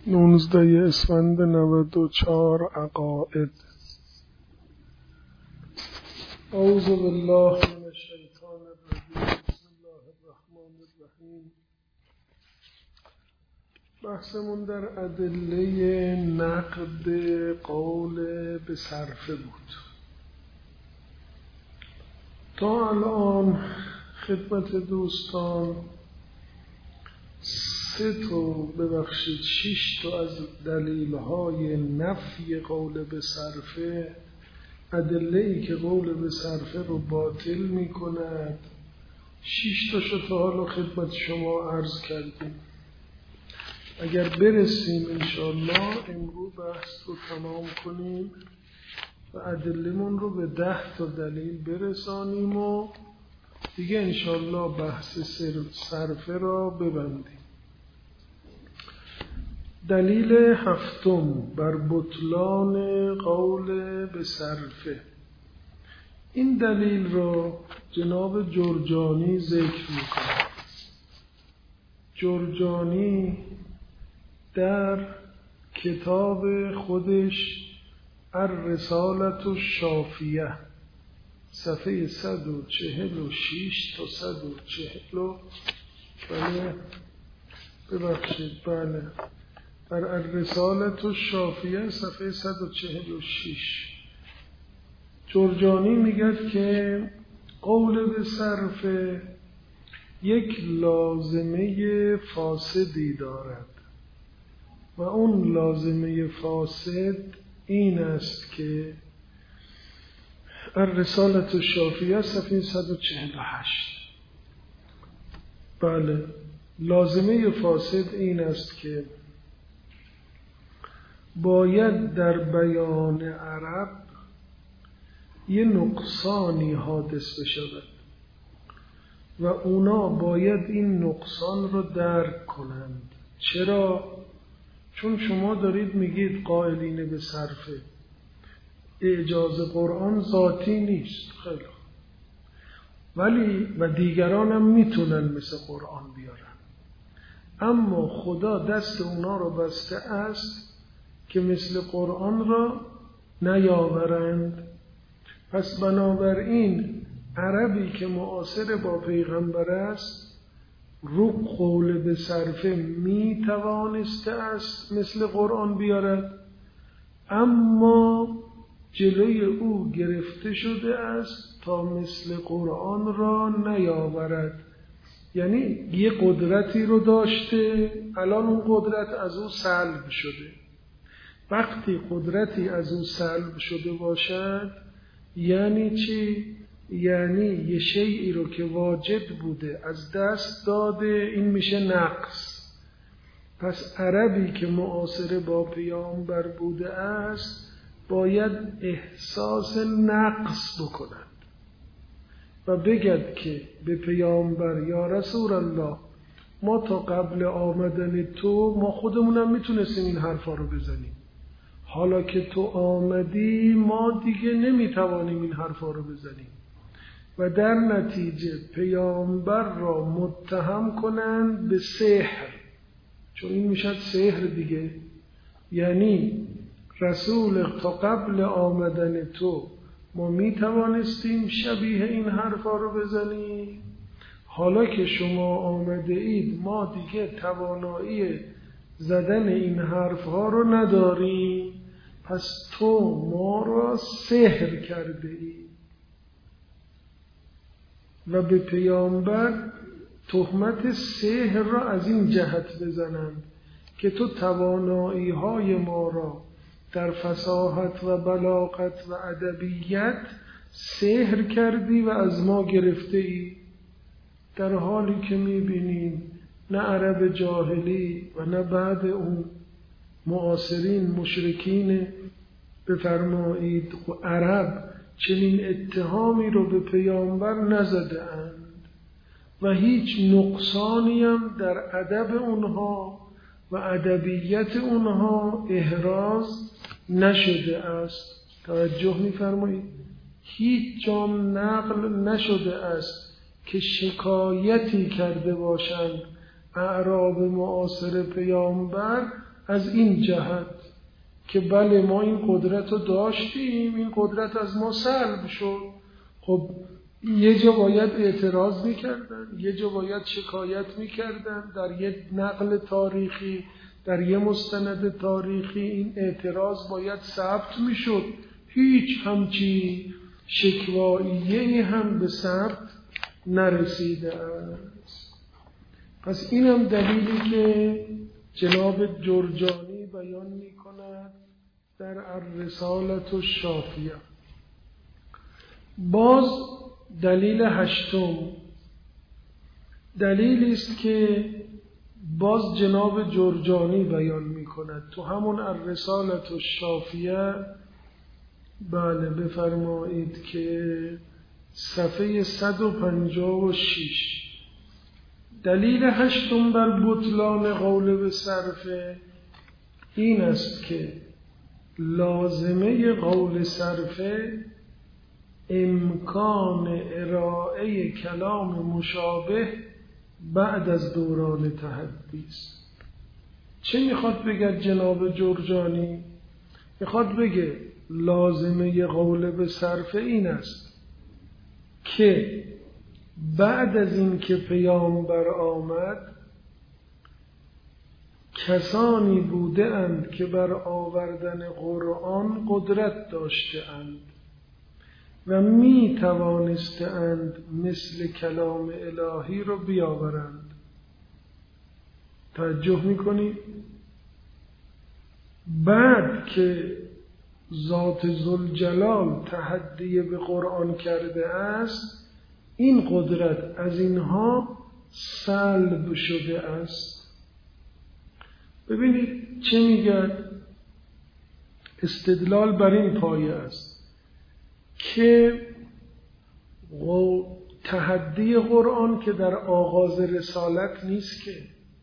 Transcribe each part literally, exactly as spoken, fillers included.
نوزده اسفند نود و چهار عقائد. اعوذ بالله من الشیطان الرجیم. بسم الله الرحمن الرحیم. بحثمون در ادله نقد قول به صرفه بود. تا الان خدمت دوستان سه تا ببخشید شش تا از دلیل‌های نفی قول به صرفه، ادله‌ای که قول به صرفه رو باطل می‌کند، شش تاشو تا حالا خدمت شما عرض کردیم. اگر برسیم انشاءالله امروز بحث رو تمام کنیم و ادله‌مون رو به ده تا دلیل برسانیم و دیگه انشاءالله بحث صرفه را ببندیم. دلیل هفتم بر بطلان قول به صرفه. این دلیل را جناب جرجانی ذکر می‌کند. جرجانی در کتاب خودش الرسالة الشافیه صفحه صد و چهل و شش تا صد و چهل و بله ببخشید بله در الرسالة الشافیه صفحه صد و چهل و شش جرجانی میگه که قول به صرفه یک لازمه فاسدی دارد و اون لازمه فاسد این است که الرسالة الشافیه صفحه صد و چهل و هشت بله لازمه فاسد این است که باید در بیان عرب یه نقصانی حادث بشود و اونا باید این نقصان رو درک کنند. چرا؟ چون شما دارید میگید قائلین به صرفه اعجاز قرآن ذاتی نیست، خیلی ولی و دیگران هم میتونن مثل قرآن بیارن، اما خدا دست اونا رو بسته است که مثل قرآن را نیاورند. پس بنابراین عربی که معاصر با پیغمبر است رو قول به صرفه می توانسته است مثل قرآن بیارد، اما جلوی او گرفته شده است تا مثل قرآن را نیاورد. یعنی یه قدرتی رو داشته، الان اون قدرت از او سلب شده. وقتی قدرتی از او سلب شده باشد یعنی چی؟ یعنی یه شیئی رو که واجد بوده از دست داده، این میشه نقص. پس عربی که معاصر با پیامبر بوده است باید احساس نقص بکند و بگد که به پیامبر یا رسول الله ما تا قبل آمدن تو ما خودمونم میتونستیم این حرفا رو بزنیم، حالا که تو آمدی ما دیگه نمیتوانیم این حرفا رو بزنیم و در نتیجه پیامبر را متهم کنند به سحر، چون این میشد سحر دیگه. یعنی رسول تا قبل آمدن تو ما میتوانستیم شبیه این حرفا رو بزنیم، حالا که شما آمده اید ما دیگه توانایی زدن این حرفها رو نداریم، پس تو ما را سحر کرده ای و به پیامبر تهمت سحر را از این جهت بزنند که تو توانایی های ما را در فصاحت و بلاغت و ادبیت سحر کردی و از ما گرفته ای، در حالی که میبینیم نه عرب جاهلی و نه بعد اون معاصرین مشرکین بفرمایید عرب چنین اتهامی رو به پیامبر نزده اند و هیچ نقصانی هم در ادب اونها و ادبیت اونها احراز نشده است. توجه می‌فرمایید؟ هیچ جام نقل نشده است که شکایتی کرده باشند اعراب معاصر پیامبر از این جهت که بله ما این قدرت رو داشتیم، این قدرت از ما سلب شد. خب یه جا باید اعتراض میکردن، یه جا باید شکایت میکردن، در یک نقل تاریخی، در یه مستند تاریخی این اعتراض باید ثبت میشد. هیچ همچی شکواییه هم به ثبت نرسیده است. پس این هم دلیلی که جناب جرجانی بیان می کند در الرسالة الشافیه. باز دلیل هشتم دلیلی است که باز جناب جرجانی بیان می کند تو همون الرسالة الشافیه. بله بفرمایید که صفحه صد و پنجاه و شش. دلیل هشتم بر بطلان قول به صرفه این است که لازمه قول صرفه امکان ارائه کلام مشابه بعد از دوران تحدی است. چه میخواد بگه جناب جرجانی؟ میخواد بگه لازمه قول به صرفه این است که بعد از این که پیامبر آمد کسانی بوده اند که بر آوردن قرآن قدرت داشته اند و می توانسته اند مثل کلام الهی رو بیاورند. توجه میکنید؟ بعد که ذات ذوالجلال تحدی به قرآن کرده است این قدرت از اینها سلب شده است. ببینید چه میگه؟ استدلال بر این پایه است که تحدی قرآن که در آغاز رسالت نیست، که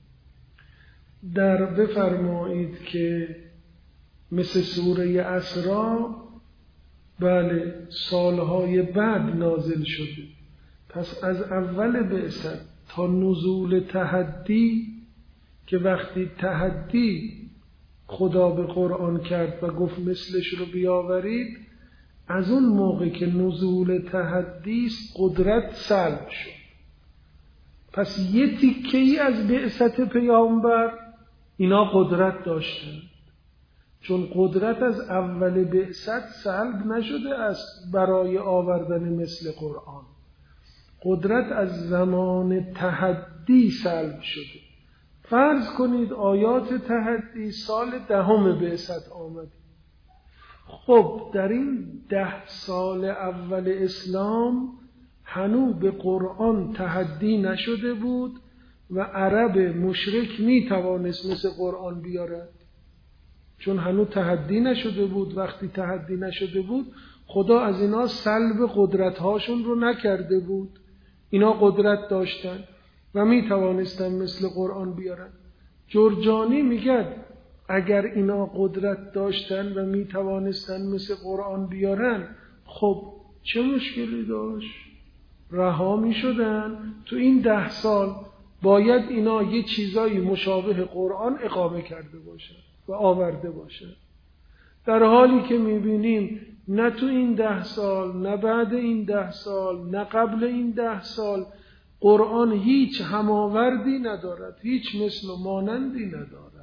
در بفرمایید که مثل سوره اسراء بله سالهای بعد نازل شده. پس از اول بعثت تا نزول تحدی که وقتی تحدی خدا به قرآن کرد و گفت مثلش رو بیاورید، از اون موقع که نزول تحدی است قدرت سلب شد. پس یه تیکه‌ای از بعثت پیامبر اینا قدرت داشتن، چون قدرت از اول بعثت سلب نشده است برای آوردن مثل قرآن. قدرت از زمان تحدی سلب شده. فرض کنید آیات تحدی سال دهم بعثت آمد. خب در این ده سال اول اسلام هنوز به قرآن تحدی نشده بود و عرب مشرک می توانست مثل قرآن بیارد، چون هنوز تحدی نشده بود. وقتی تحدی نشده بود خدا از اینا سلب قدرت هاشون رو نکرده بود. اینا قدرت داشتن و می توانستن مثل قرآن بیارن. جرجانی میگه اگر اینا قدرت داشتن و می توانستن مثل قرآن بیارن، خب چه مشکلی داشت؟ رها می شدن. تو این ده سال باید اینا یه چیزایی مشابه قرآن اقامه کرده باشن و آورده باشن. در حالی که می بینیم نه تو این ده سال، نه بعد این ده سال، نه قبل این ده سال قرآن هیچ هماوردی ندارد، هیچ مثل و مانندی ندارد.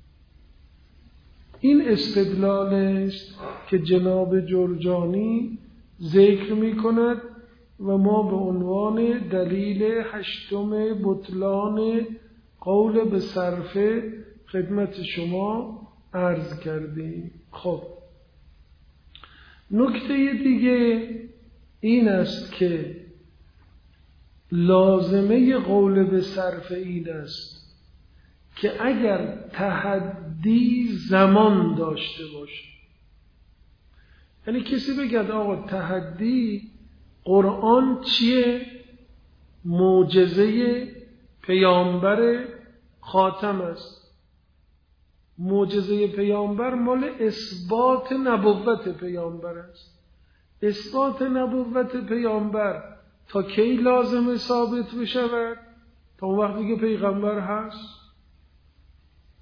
این استدلال است که جناب جرجانی ذکر می کند و ما به عنوان دلیل هشتم بطلان قول به صرفه خدمت شما عرض کردیم. خب نکته دیگه این است که لازمه قول به صرفه این است که اگر تحدی زمان داشته باشه، یعنی کسی بگه آقا تحدی قرآن چیه؟ معجزه پیامبر خاتم است. معجزه پیامبر مال اثبات نبوت پیامبر است. اثبات نبوت پیامبر تا کی لازمه ثابت بشود؟ تا اون وقتی که پیغمبر هست.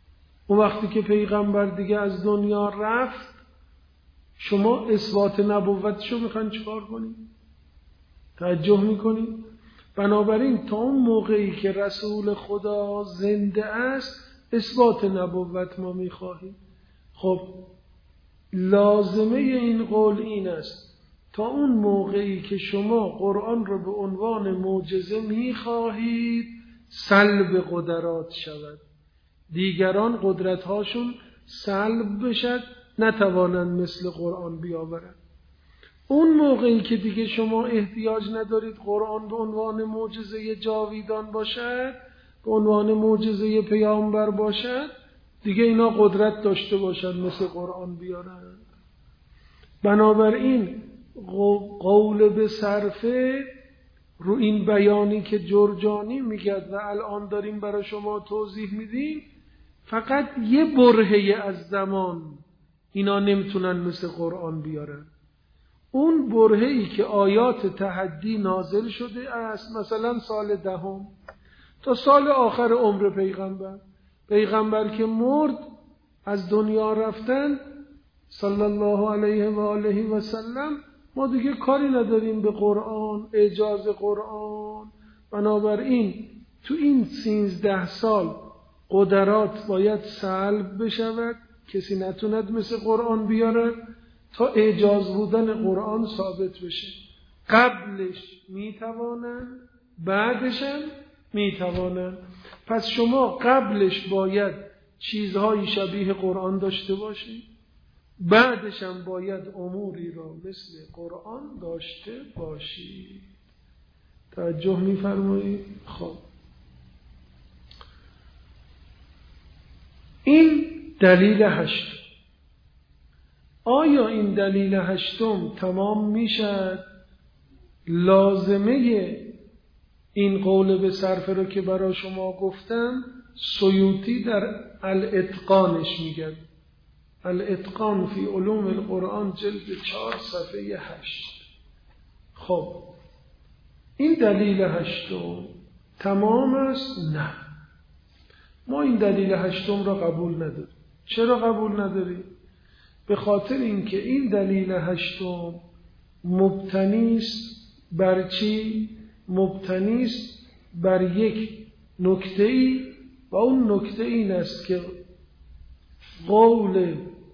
اون وقتی که پیغمبر دیگه از دنیا رفت، شما اثبات نبوتشو میخواین چیکار کنید؟ توجه میکنید؟ بنابراین تا اون موقعی که رسول خدا زنده است اثبات نبوت ما میخواهیم. خب لازمه این قول این است تا اون موقعی که شما قرآن رو به عنوان معجزه میخواهید سلب قدرات شود، دیگران قدرتهاشون سلب بشد، نتوانند مثل قرآن بیاورند. اون موقعی که دیگه شما احتیاج ندارید قرآن به عنوان معجزه جاویدان باشد، به عنوان معجزه پیامبر باشد، دیگه اینا قدرت داشته باشد مثل قرآن بیارن. بنابراین قول به صرفه رو این بیانی که جرجانی میگد و الان داریم برای شما توضیح میدیم، فقط یه برهه از زمان اینا نمیتونن مثل قرآن بیارن. اون برهه‌ای که آیات تحدی نازل شده است، مثلا سال دهم تا سال آخر عمر پیغمبر، پیغمبر که مرد از دنیا رفتن صلی الله علیه و آله و سلم، ما دیگه کاری نداریم به قرآن، اعجاز قرآن. بنابراین تو این سینزده سال قدرات باید سلب بشود، کسی نتوند مثل قرآن بیارد تا اعجاز بودن قرآن ثابت بشه. قبلش میتوانن، بعدش هم میتوانن. پس شما قبلش باید چیزهای شبیه قرآن داشته باشید، بعدش هم باید اموری را مثل قرآن داشته باشید. توجه میفرمایید؟ خب این دلیل هشت. آیا این دلیل هشتم تمام میشد؟ لازمه این قول به صرفه رو که برای شما گفتم سیوطی در الاتقانش میگه. الاتقان فی علوم القرآن جلد چهار صفحه هشت. خب این دلیل هشتم تمام است؟ نه، ما این دلیل هشتم را قبول نداریم. چرا قبول نداریم؟ به خاطر اینکه این دلیل هشتم مبتنی است بر چی؟ مبتنی است بر یک نکته‌ای و اون نکته این است که قول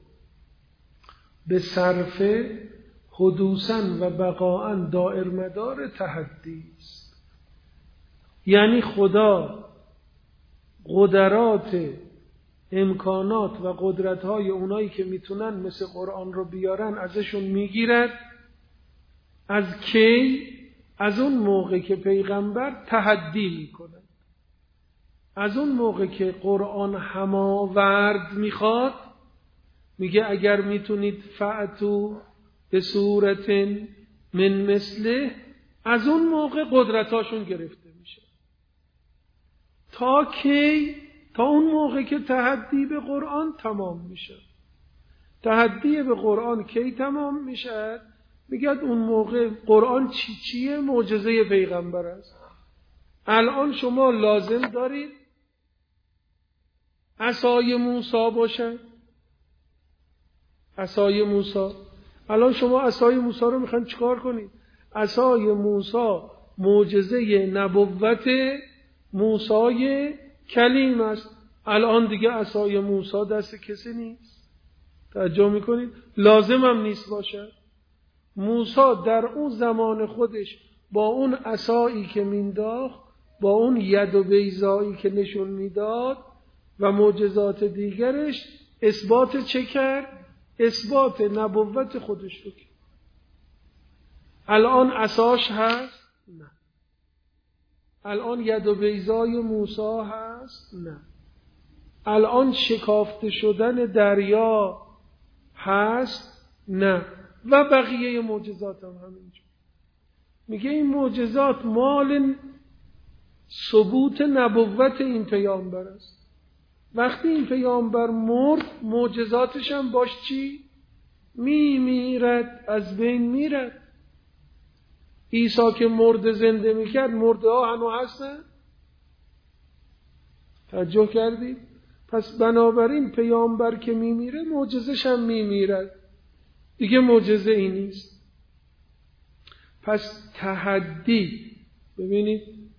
به صرفه حدوثاً و بقاءً دائر مدار تحدی است. یعنی خدا قدرات، امکانات و قدرت‌های اونایی که میتونن مثل قرآن رو بیارن ازشون میگیرد. از کی؟ از اون موقع که پیغمبر تحدی میکنه، از اون موقع که قرآن هماورد میخواد، میگه اگر میتونید فأتو به صورت من مثله، از اون موقع قدرتاشون گرفته میشه. تا کی؟ تا اون موقع که تحدی به قرآن تمام میشه. تحدی به قرآن کی تمام میشه؟ میگه اون موقع قرآن چی چیه؟ معجزه پیغمبر است. الان شما لازم دارید عصای موسی باشه. عصای موسی، الان شما عصای موسی رو میخواین چیکار کنید؟ عصای موسی معجزه نبوت موسی کلیم است. الان دیگه عصای موسی دست کسی نیست. توجه میکنید؟ لازم هم نیست باشه. موسی در اون زمان خودش با اون عصایی که مینداخت، با اون ید و بیضایی که نشون میداد و معجزات دیگرش، اثبات چه کرد؟ اثبات نبوت خودش رو کرد. الان عصاش هست؟ نه. الان ید و بیضای موسی هست؟ نه. الان شکافته شدن دریا هست؟ نه. و بقیه معجزات هم همینجور. میگه این معجزات مال ثبوت نبوت این پیامبر است. وقتی این پیامبر مرد، معجزاتش هم باش چی؟ می میرد، از بین میرد. عیسی که مرد زنده میکرد، مرده ها هنو هستن؟ توجه کردید؟ پس بنابراین پیامبر که میمیره معجزش هم میمیرد دیگه، معجزه ای نیست. پس تحدی، ببینید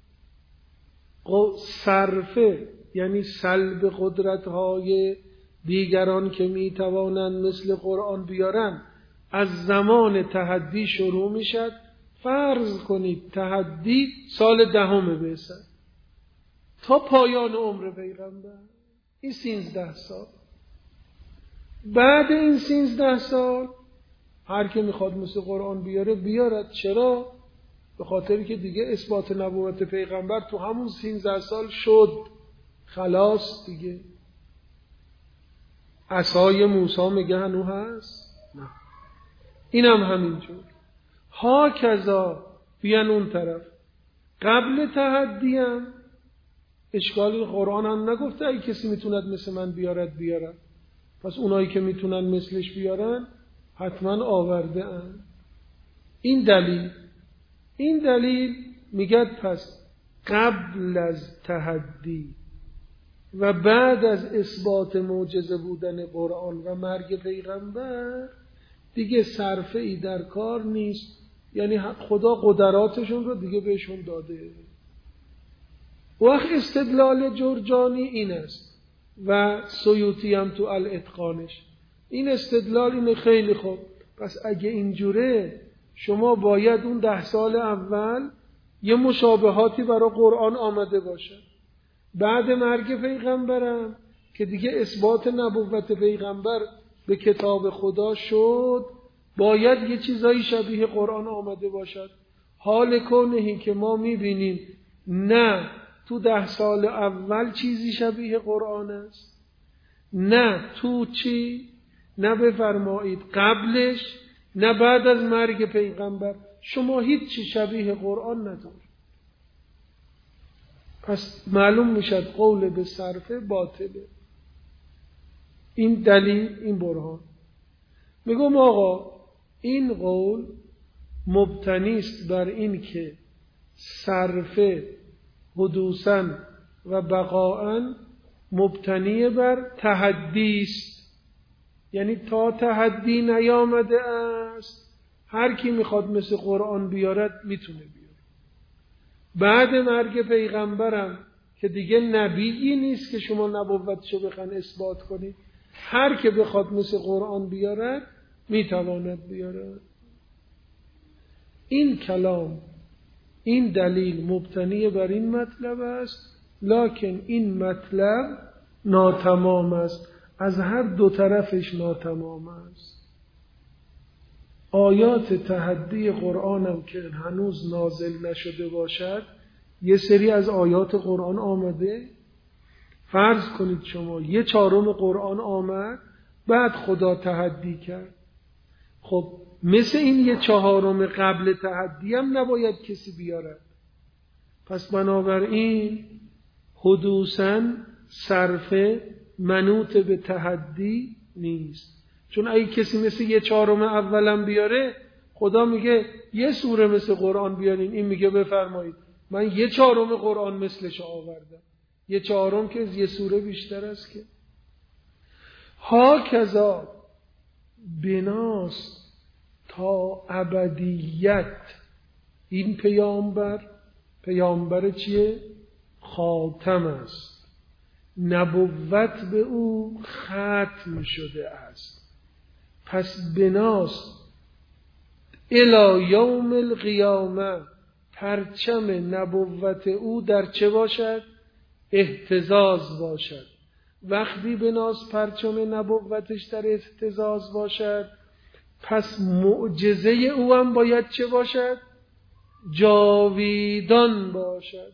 صرفه یعنی سلب قدرت‌های دیگران که میتوانند مثل قرآن بیارن، از زمان تحدی شروع میشد. فرض کنید تحدی سال دهم بعثت تا پایان عمر پیغمبر، این سیزده سال. بعد این سیزده سال هر که میخواد مثل قرآن بیاره بیارد. چرا؟ به خاطری که دیگه اثبات نبوت پیغمبر تو همون سیزده سال شد، خلاص دیگه. عصای موسی میگه هنو هست؟ نه. اینم هم همینجور. ها کذا بیان اون طرف قبل تحدی هم اشکالی، قرآن هم نگفته ای کسی میتوند مثل من بیارد بیارد. پس اونایی که میتونن مثلش بیارن حتما آورده ان. این دلیل این دلیل میگه پس قبل از تحدی و بعد از اثبات معجزه بودن قرآن و مرگ پیغمبر دیگه صرفه ای در کار نیست. یعنی خدا قدراتشون رو دیگه بهشون داده. وقت استدلال جرجانی این است و سیوطی هم تو الاتقانش این استدلال اینه. خیلی خوب، پس اگه اینجوره شما باید اون ده سال اول یه مشابهاتی برای قرآن آمده باشه. بعد مرگ پیغمبرم که دیگه اثبات نبوت پیغمبر به کتاب خدا شد، باید یه چیزایی شبیه قرآن آمده باشد. حال کنهی که ما میبینیم نه تو ده سال اول چیزی شبیه قرآن است، نه تو چی، نه بفرمایید قبلش، نه بعد از مرگ پیغمبر شما هیچ چی شبیه قرآن ندارید. پس معلوم میشد قول به صرفه باطله. این دلیل، این برهان. میگم آقا این قول مبتنی است بر این که صرفه حدوثاً و بقاءً مبتنی بر تحدی است. یعنی تا تحدی نیامده است هر کی میخواد مثل قرآن بیارد میتونه بیاره. بعد مرگ پیغمبرم که دیگه نبیی نیست که شما نبوتشو بخواید اثبات کنید، هر که بخواد مثل قرآن بیارد میتواند بیارد. این کلام، این دلیل مبتنی بر این مطلب است، لکن این مطلب ناتمام است، از هر دو طرفش ناتمام است. آیات تحدی قرآنم که هنوز نازل نشده باشد، یه سری از آیات قرآن آمده. فرض کنید شما یه چهارم قرآن آمد، بعد خدا تحدی کرد. خب مثل این یه چهارم قبل تحدی هم نباید کسی بیارد. پس بنابراین حدوثاً صرفه منوط به تحدی نیست. چون اگه کسی مثل یه چهارم اولم بیاره، خدا میگه یه سوره مثل قرآن بیارین، این میگه بفرمایید من یه چهارم قرآن مثلش آوردم. یه چهارم که از یه سوره بیشتر است که. ها کذا بناست تا ابدیت این پیامبر، پیامبر چیه؟ خاتم است. نبوت به او ختم شده است. پس بناست الی یوم القیامه پرچم نبوت او در چه باشد؟ اهتزاز باشد. وقتی بناست پرچم نبوتش در اهتزاز باشد، پس معجزه او هم باید چه باشد؟ جاویدان باشد.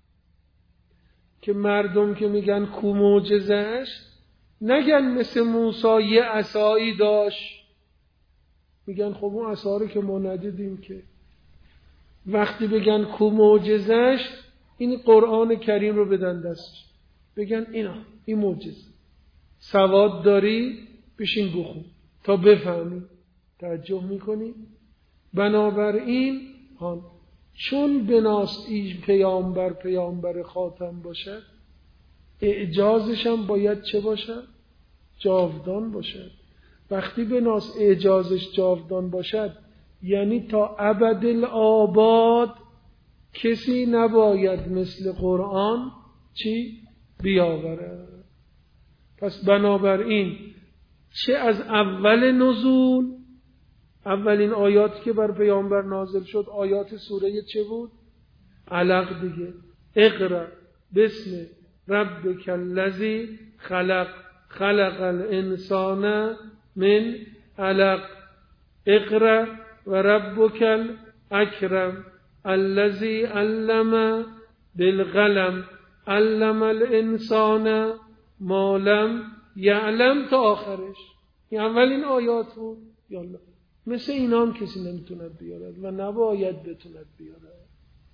که مردم که میگن کو معجزه‌اش، نگن مثل موسی یه عصایی داشت، میگن خب اون عصا رو که ما ندیدیم که. وقتی بگن کو معجزه‌اش، این قرآن کریم رو بدن دستش، بگن اینا این معجزه. سواد داری بشین بخون تا بفهمی. توجه میکنی؟ بنابراین چون بناست این پیامبر پیامبر خاتم باشد، اعجازش هم باید چه باشد؟ جاودان باشد. وقتی به ناس اعجازش جاودان باشد یعنی تا ابدالآباد کسی نباید مثل قرآن چی؟ بیاورد. پس بنابراین چه از اول نزول، اولین آیاتی که بر پیامبر نازل شد آیات سوره چه بود؟ علق دیگه. اقرأ بسم ربک الذی خلق خلق الانسان من علق اقرأ و ربک الاکرم الذی علم بالقلم علم الانسان ما لم یعلم تا آخرش. این اولین آیات بود. یالا مثل اینا هم کسی نمیتوند بیارد و نباید بتوند بیارد.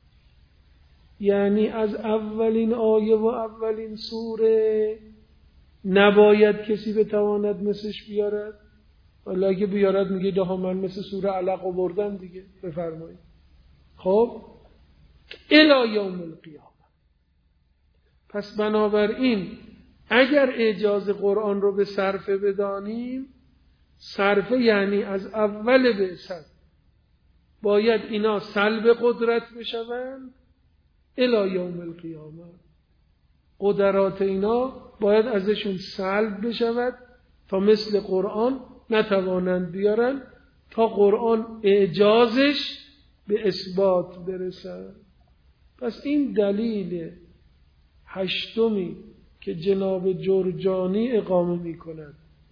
یعنی از اولین آیه و اولین سوره نباید کسی بتواند مثلش بیارد. ولی اگه بیارد میگه ده من مثل سوره علق آوردم دیگه. بفرمایید. خب الی یوم القیامه. پس بنابراین اگر اعجاز قرآن رو به صرفه بدانیم، صرفه یعنی از اول بعثت باید اینا سلب قدرت بشوند الی یوم القیامه. قدرات اینا باید ازشون سلب بشود تا مثل قرآن نتوانند بیارن، تا قرآن اعجازش به اثبات برسد. پس این دلیل هشتمی که جناب جرجانی اقامه می کند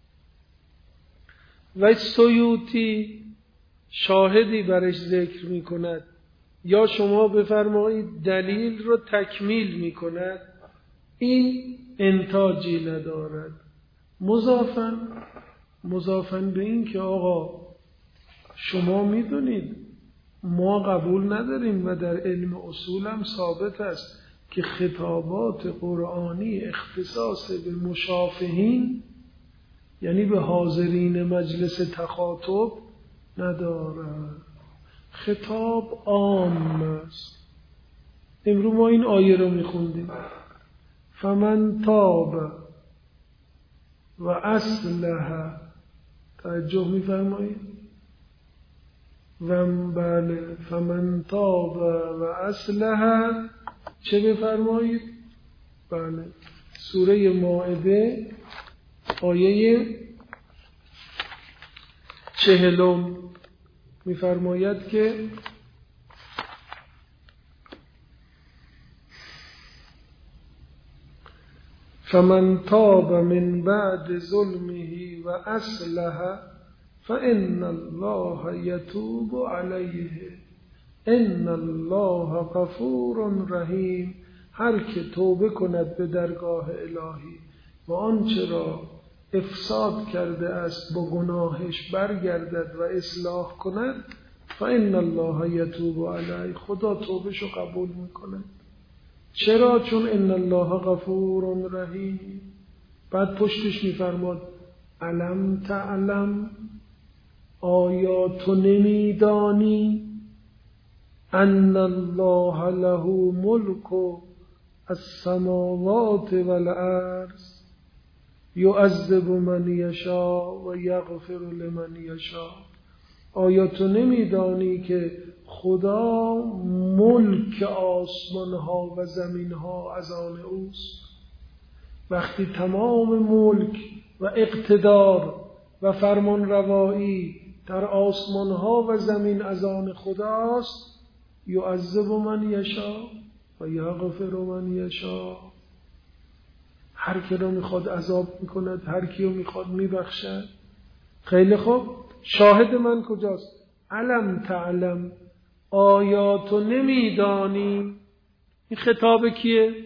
و سیوطی شاهدی برش ذکر می کند، یا شما بفرمایید دلیل رو تکمیل می کند، این انتاجی ندارد. مضافن مضافن به این که آقا شما می دونید ما قبول نداریم و در علم اصول هم ثابت است که خطابات قرآنی اختصاص به مشافهین یعنی به حاضرین مجلس تخاطب ندارد. خطاب عام است. امروز ما این آیه رو میخوندیم فمن تاب و اصلح. توجه میفرمایید؟ و بله فمن تاب و اصلح چه بفرمایید؟ بله سوره مائده آیه چهلم میفرماید که فمن تاب من بعد ظلمه و اصلح فإن الله يتوب عليه ان الله غفور رحیم. هر که توبه کند به درگاه الهی و آنچه را افساد کرده است با گناهش برگردد و اصلاح کند فإن الله يتوب علیه. خدا توبهشو قبول میکند. چرا؟ چون ان الله غفور رحیم. بعد پشتش میفرماد علم تعلم، آیا تو نمیدانی ان الله له ملک السماوات والارض یعذب من یشاء و یغفر لمن یشاء. آیا تو نمیدانی که خدا ملک آسمان ها و زمین ها از آن اوست؟ وقتی تمام ملک و اقتدار و فرمان روایی در آسمان ها و زمین از آن خداست، یعذب من یشاء و یغفر من یشاء. هر کی رو میخواد عذاب میکند، هر کی رو میخواد میبخشد. خیلی خوب، شاهد من کجاست؟ علم تعلم، آیا تو نمیدانی؟ این خطاب کیه؟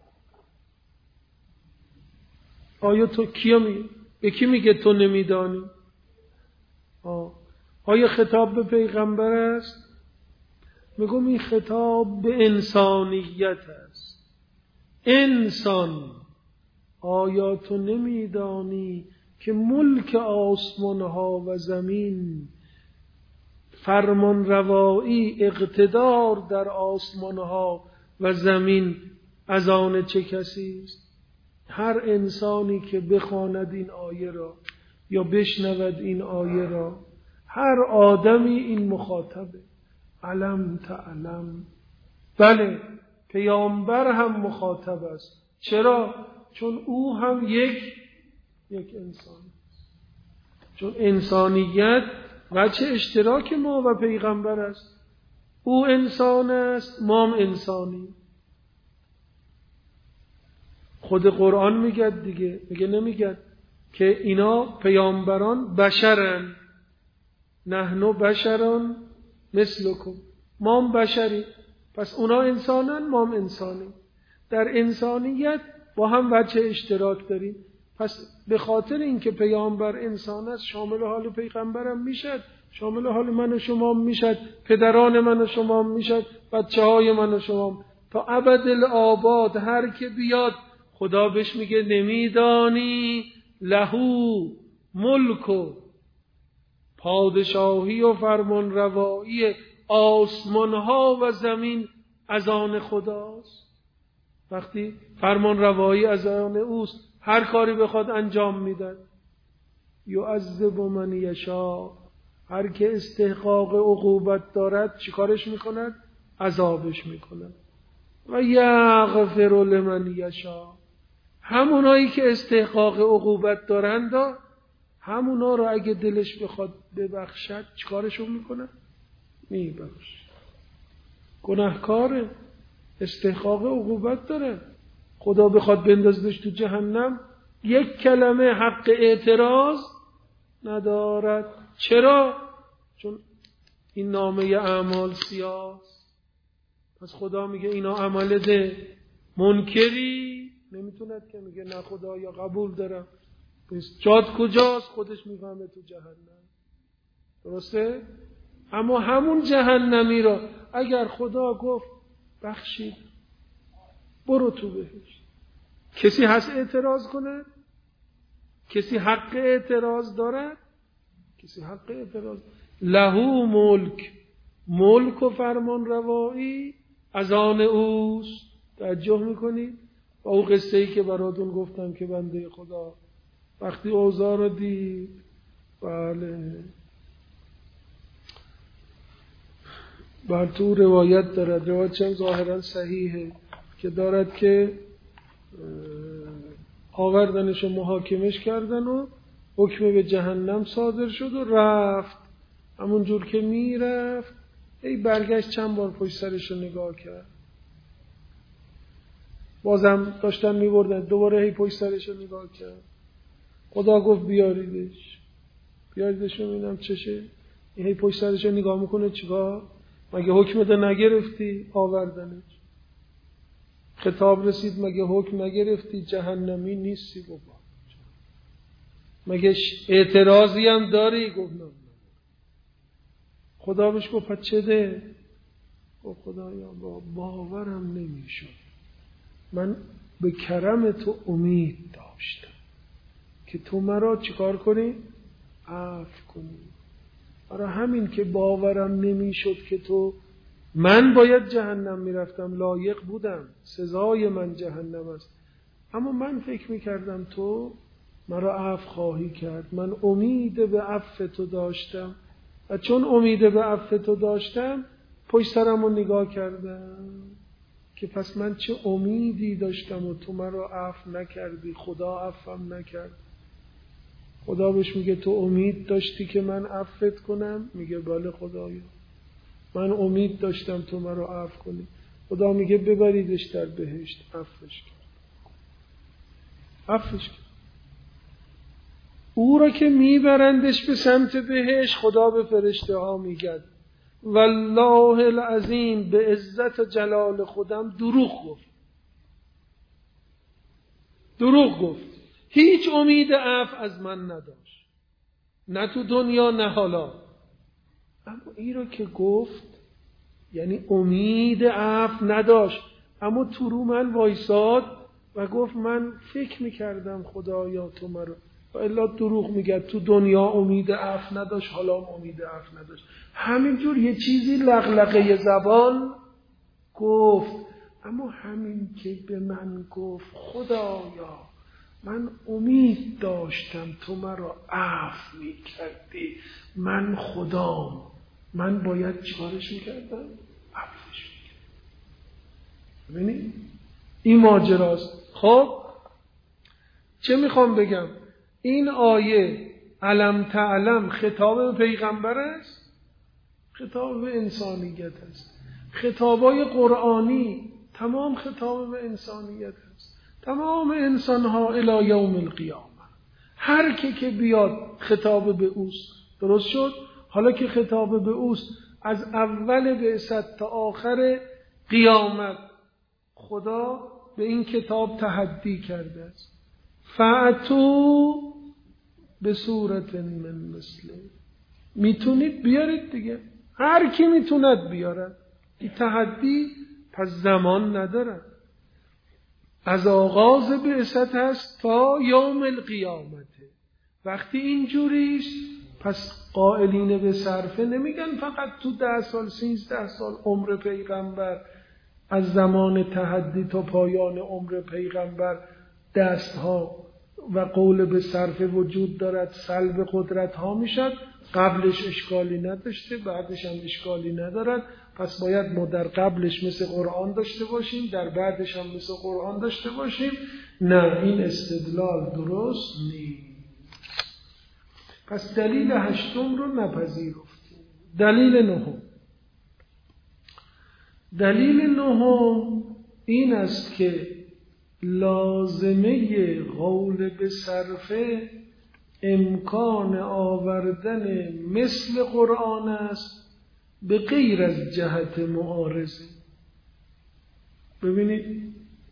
آیا تو کیا می به کی میگه تو نمیدانی؟ آه. آیا خطاب به پیغمبر است؟ میگم این خطاب به انسانیت است. انسان، آیا تو نمیدانی که ملک آسمان ها و زمین، فرمان روایی، اقتدار در آسمان ها و زمین از آن چه کسی است؟ هر انسانی که بخواند این آیه را یا بشنود این آیه را، هر آدمی این مخاطبه. علم تعلم، بله پیامبر هم مخاطب است. چرا؟ چون او هم یک یک انسان، چون انسانیت وجه اشتراک ما و پیغمبر است. او انسان است، ما هم انسانی. خود قرآن میگه دیگه، میگه نمیگه که اینا پیامبران بشرن، نحنو بشران مثلکم، ما هم بشری، پس اونا انسانن ما هم انسانی. در انسانیت با هم وجه اشتراک داریم. پس به خاطر اینکه پیامبر انسان است، شامل حال پیغمبرم میشد، شامل حال من و شما میشد، پدران من و شما میشد، بچه های من و شما، تا ابدالآباد. هر که بیاد خدا بهش میگه نمیدانی لهو ملک و پادشاهی و فرمان روایی آسمان ها و زمین از آن خداست. وقتی فرمان روایی از آن اوست، هر کاری بخواد انجام میدن. یعذب من یشاء، هر که استحقاق عقوبت دارد چیکارش میکند؟ عذابش میکند. و یغفر لمن یشاء، همونایی که استحقاق عقوبت دارند همونا رو اگه دلش بخواد ببخشد چیکارشون میکنه؟ میبخش. گناهکاره، استحقاق عقوبت داره، خدا بخواد بندازش تو جهنم یک کلمه حق اعتراض ندارد. چرا؟ چون این نامه اعمال سیاست. پس خدا میگه اینا عمل ده، منکری نمیتوند که میگه نه خدا یا قبول دارم. پس جاد کجاست؟ خودش میفهمه تو جهنم. درسته؟ اما همون جهنمی را اگر خدا گفت بخشید برو تو بهشت، کسی هست اعتراض کنه؟ کسی حق اعتراض داره؟ کسی حق اعتراض. لهو ملک، ملک و فرمان روایی از آن اوست. توجه میکنید؟ و او قصه ای که براتون گفتم که بنده خدا وقتی اوضاع رو دید، بله بله تو روایت دارد، روایت چند ظاهرا صحیحه که دارد که آوردنش و محاکمش کردن و حکم به جهنم صادر شد و رفت. همون جور که می رفت ای برگشت چند بار پشت سرش رو نگاه کرد، بازم داشتن می بردن، دوباره هی پشت سرش رو نگاه کرد. خدا گفت بیاریدش، بیاریدش رو ببینم چشه. این هی پشت سرش رو نگاه میکنه، چیکار؟ مگه حکم ده نگرفتی؟ آوردنش. خطاب رسید مگه حکم نگرفتی؟ جهنمی نیستی؟ گفت مگه اعتراضی هم داری؟ گفت نه. خدا بهش گفت پس چه ده؟ گفت خدایا با باورم نمیشد، من به کرم تو امید داشتم که تو مرا چیکار کنی؟ عفو کنی. برای همین که باورم نمیشد که تو، من باید جهنم میرفتم، لایق بودم، سزای من جهنم است، اما من فکر میکردم تو مرا عفو خواهی کرد. من امید به عفو تو داشتم و چون امید به عفو تو داشتم پشت سرم رو نگاه کردم که پس من چه امیدی داشتم و تو مرا عفو نکردی، خدا عفوم نکرد. خدا بهش میگه تو امید داشتی که من عفوت کنم؟ میگه بله خدایا من امید داشتم تو مرا عفو کنی. خدا میگه ببریدش در بهشت، عفوش کرد، عفوش کرد. او را که میبرندش به سمت بهشت، خدا به فرشته ها میگه والله العظیم به عزت و جلال خودم دروغ گفت، دروغ گفت، هیچ امید عفو از من نداشت، نه تو دنیا نه حالا. اما این رو که گفت یعنی امید عفو نداشت، اما تو رو من وایساد و گفت من فکر میکردم خدایا تو مرا، و الا دروغ میگه، تو دنیا امید عفو نداشت، حالا امید عفو نداشت. همینجور یه چیزی لغلقه زبان گفت، اما همین که به من گفت خدایا من امید داشتم تو مرا عفو میکردی، من خدام، من باید چیکارش میکردم؟ عفوش میکردم. ببینید این ماجراست. خب چه میخوام بگم؟ این آیه علم تعلم خطاب به پیغمبر است، خطاب به انسانیت است. خطابای قرآنی تمام خطاب به انسانیت است. تمام انسانها الی یوم القیامه، هر کی که بیاد خطاب به اوست. درست شد؟ حالا که خطاب به اوست، از اول بعثت تا آخر قیامت خدا به این کتاب تحدی کرده است. فأتو به صورت من مثله، میتونید بیارید دیگه، هر کی میتوند بیارد. این تحدی پس زمان ندارد، از آغاز بعثت هست تا یوم القیامته. وقتی اینجوریست پس قائلین به صرفه نمیگن فقط تو ده سال سیزده سال عمر پیغمبر، از زمان تحدی تا پایان عمر پیغمبر دستها و قول به صرفه وجود دارد، سلب قدرت ها میشد. قبلش اشکالی نداشته، بعدش هم اشکالی ندارد. پس باید ما در قبلش مثل قرآن داشته باشیم، در بعدش هم مثل قرآن داشته باشیم. نه، این استدلال درست نیست. پس دلیل هشتم رو نپذیرفتیم. دلیل نهم، دلیل نهم این است که لازمه قول به صرفه امکان آوردن مثل قرآن است به غیر از جهت معارضه. ببینید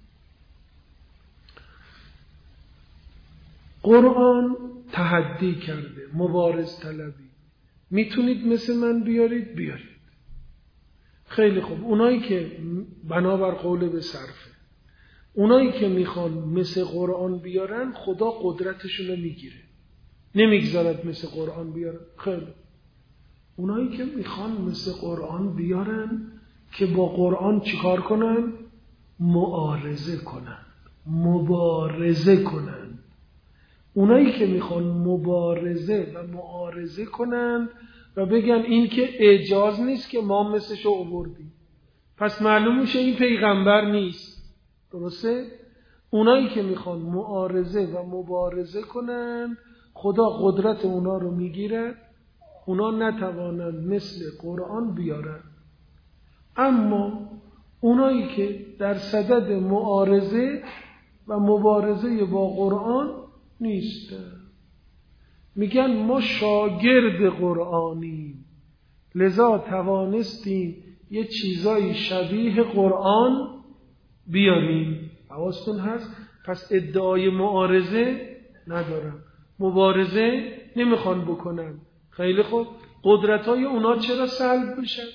قرآن تحدی کرده، مبارز طلبی. میتونید مثل من بیارید، بیارید. خیلی خوب. اونایی که بنابر قول به صرفه، اونایی که میخوان مثل قرآن بیارن، خدا قدرتشون رو میگیره، نمیگذارد مثل قرآن بیارن. خیلی اونایی که میخوان مثل قرآن بیارن که با قرآن چیکار کنن؟ معارضه کنن، مبارزه کنن. اونایی که میخوان مبارزه و معارضه کنن و بگن این که اعجاز نیست که ما مثلشو آوردیم، پس معلوم میشه این پیغمبر نیست. درسته؟ اونایی که میخوان معارضه و مبارزه کنن، خدا قدرت اونا رو میگیره، اونا نتوانند مثل قرآن بیارن. اما اونایی که در صدد معارضه و مبارزه با قرآن نیستن، میگن ما شاگرد قرآنیم، لذا توانستیم یه چیزای شبیه قرآن بیاریم. حواستون هست؟ پس ادعای معارضه ندارم، مبارزه نمیخوان بکنن. خیلی خوب. قدرتای اونا چرا سلب بشن؟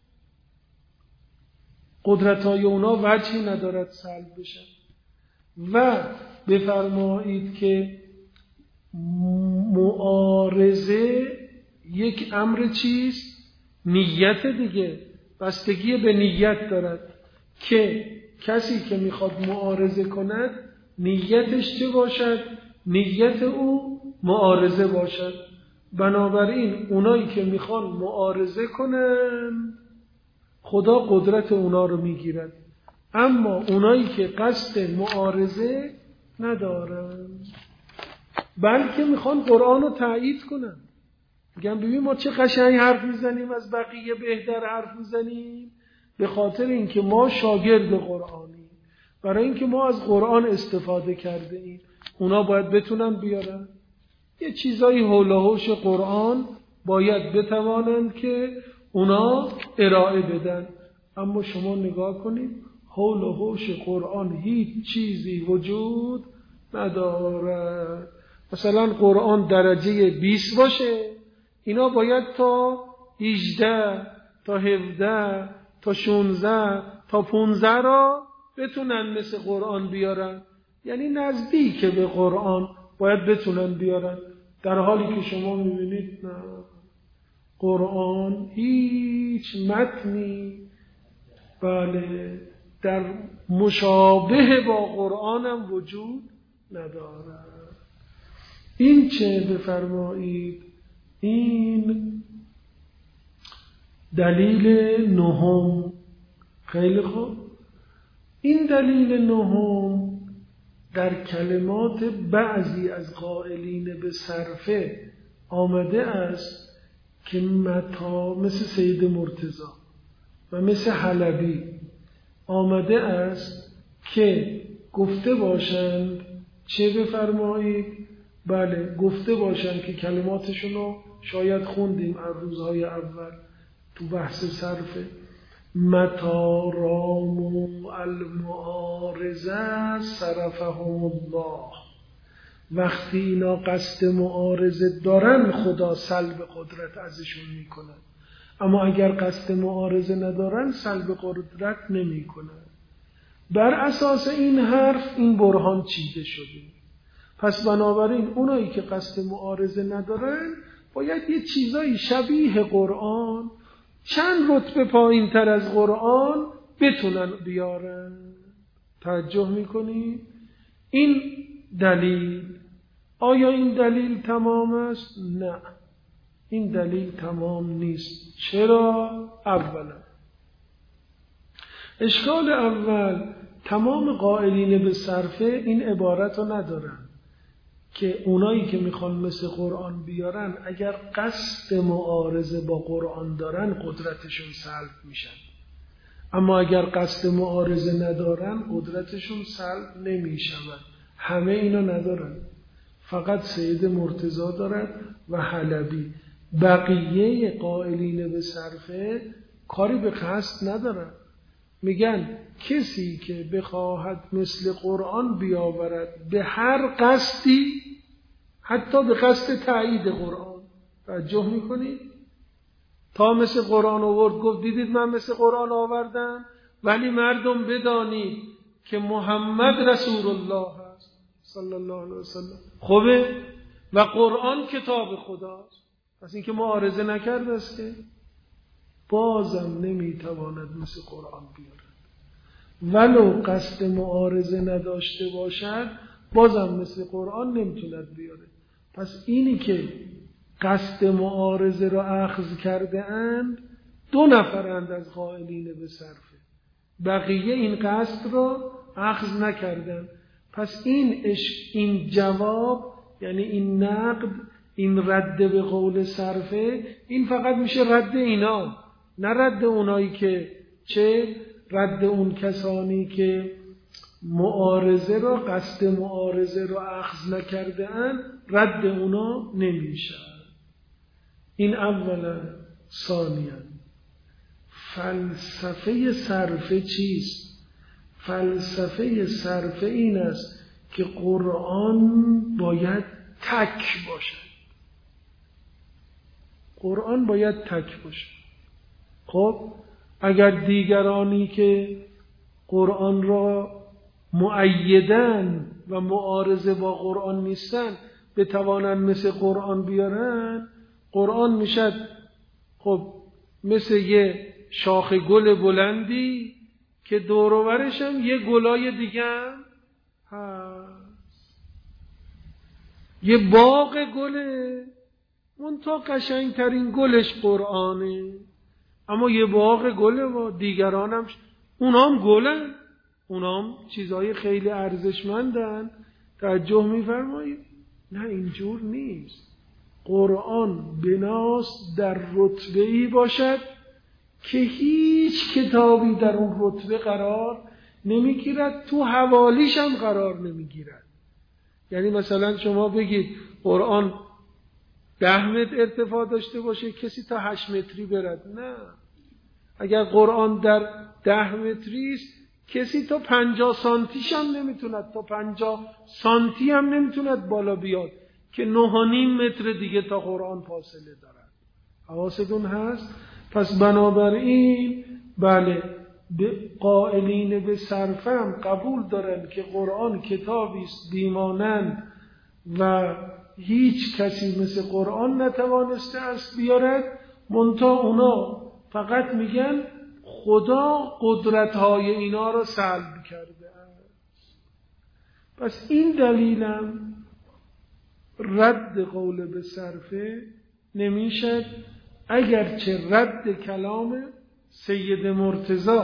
قدرتای اونا وجهی ندارد سلب بشن. و بفرمایید که معارضه یک امر چیست؟ نیت دیگه. بستگی به نیت دارد که کسی که میخواد معارضه کند نیتش چه باشد؟ نیت او معارضه باشد. بنابراین اونایی که میخوان معارضه کنن خدا قدرت اونا رو میگیرد، اما اونایی که قصد معارضه ندارن بلکه میخوان قرآن رو تایید کنن، میگن ببین ما چه قشنگ حرف میزنیم، از بقیه بهتر حرف میزنیم، به خاطر اینکه ما شاگرد قرآنیم، برای اینکه ما از قرآن استفاده کرده ایم. اونا باید بتونن بیارن یه چیزایی حول و حوش قرآن، باید بتوانند که اونا ارائه بدن. اما شما نگاه کنید حول و حوش قرآن هیچ چیزی وجود ندارد. مثلا قرآن درجه بیست باشه، اینا باید تا هجده تا هفده تا شانزده تا پانزده را بتونن مثل قرآن بیارن، یعنی نزدیک به قرآن باید بتونن بیارن. در حالی که شما میبینید نه، قرآن هیچ متنی بله در مشابه با قرآن هم وجود ندارد. این چه بفرمایید؟ این دلیل نهم. خیلی خوب. این دلیل نهم در کلمات بعضی از قائلین به صرفه آمده است که متا مثل سید مرتضی و مثل حلبی آمده است که گفته باشند چه بفرمایید؟ بله گفته باشند که کلماتشون رو شاید خوندیم از روزهای اول تو بحث صرفه. متا رامو المعارضه صرفهم الله. وقتی اینا قصد معارضه دارن خدا سلب قدرت ازشون میکنه، اما اگر قصد معارضه ندارن سلب قدرت نمیکنه. بر اساس این حرف این برهان چیده شده. پس بنابراین اونایی که قصد معارضه ندارن باید یه چیزایی شبیه قرآن چند رتبه پایین تر از قرآن بتونن بیارن. توجه میکنی؟ این دلیل، آیا این دلیل تمام است؟ نه، این دلیل تمام نیست. چرا؟ اولا اشکال اول، تمام قائلین به صرفه این عبارت رو ندارن که اونایی که میخوان مثل قرآن بیارن اگر قصد معارضه با قرآن دارن قدرتشون سلب میشن، اما اگر قصد معارضه ندارن قدرتشون سلب نمیشن. همه اینا ندارن، فقط سید مرتضی دارد و حلبی. بقیه قائلین به صرفه کاری به قصد ندارن. میگن کسی که بخواهد مثل قرآن بیاورد به هر قصدی، حتی به قصد تایید قرآن، توجه میکنید؟ تا مثل قرآن آورد گفت دیدید من مثل قرآن آوردم، ولی مردم بدانید که محمد رسول الله هست صلی الله علیه وسلم. خوبه؟ و قرآن کتاب خداست. پس این که معارضه نکرده است که بازم نمیتواند مثل قرآن بیارد. ولو قصد معارضه نداشته باشد بازم مثل قرآن نمیتوند بیاره. پس اینی که قصد معارضه را اخذ کرده اند دو نفرند از قائلین به صرفه، بقیه این قصد را اخذ نکردند. پس این اش این جواب، یعنی این نقد، این رد به قول صرفه، این فقط میشه رد اینا، نه رد اونایی که چه؟ رد اون کسانی که معارضه را، قصد معارضه را اخذ نکرده اند، رد اونا نمیشه. این اولا. ثانیا فلسفه صرفه چیست؟ فلسفه صرفه این است که قرآن باید تک باشد. قرآن باید تک باشد. خب اگر دیگرانی که قرآن را مؤیدن و معارضه با قرآن نیستن بتوانند مثل قرآن بیارن، قرآن میشد خب مثل یه شاخ گل بلندی که دور و برش هم یه گلای دیگه هم هست، یه باغ گله، منتها قشنگترین گلش قرآنه، اما یه باغ گله و دیگران هم اونام گلن، اونام چیزهای خیلی ارزشمندن. توجه میفرمایید؟ نه اینجور نیست. قرآن بناست در رتبه‌ای باشد که هیچ کتابی در اون رتبه قرار نمیگیرد، تو حوالیش هم قرار نمیگیرد. یعنی مثلا شما بگید قرآن ده متر ارتفاع داشته باشه کسی تا هشت متری برد، نه. اگر قرآن در ده متری است کسی تا پنجاه سانتیش هم نمیتوند، تا پنجاه سانتی هم نمیتوند بالا بیاد که نه و نیم متر دیگه تا قرآن فاصله دارد. حواستون هست؟ پس بنابراین بله قائلین به صرفه هم قبول دارن که قرآن کتابی است بیمانند و هیچ کسی مثل قرآن نتوانسته است بیارد، منتها اونا فقط میگن خدا قدرت‌های اینا را سلب کرده است. پس این دلیلم رد قول به صرفه نمیشد، اگرچه رد کلام سید مرتضی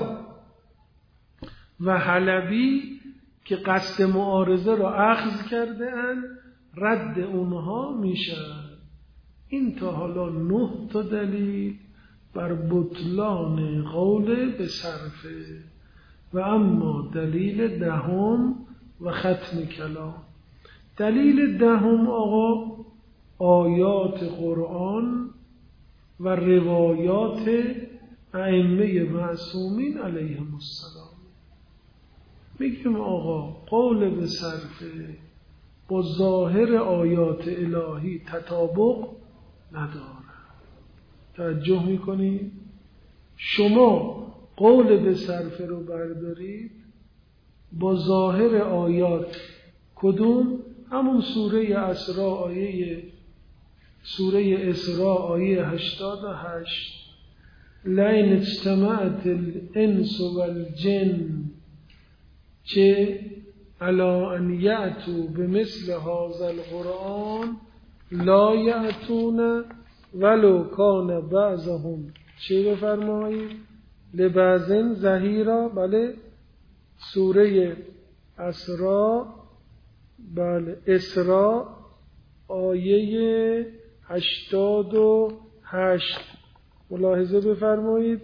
و حلبی که قصد معارضه را اخذ کرده اند رد اونها میشد. این تا حالا نه تا دلیل بر بطلان قول به صرفه. و اما دلیل دهم و ختم کلام. دلیل دهم آقا آیات قرآن و روایات ائمه معصومین علیهم السلام. میگیم آقا قول به صرفه با ظاهر آیات الهی تطابق نداره. توجه میکنید؟ شما قول به صرفه رو بردارید با ظاهر آیات کدوم؟ همون سوره اسراء آیه سوره اسراء آیه هشتاد و هشت لئن اجتمعت الانس والجن چه الا ان یأتوا بمثل هذا القرآن لا یأتون ولو کان بعضهم چه بفرمایید لبعض ظهیرا. بله سوره اسراء، بله اسراء آیه هشتاد و هشت ملاحظه بفرمایید.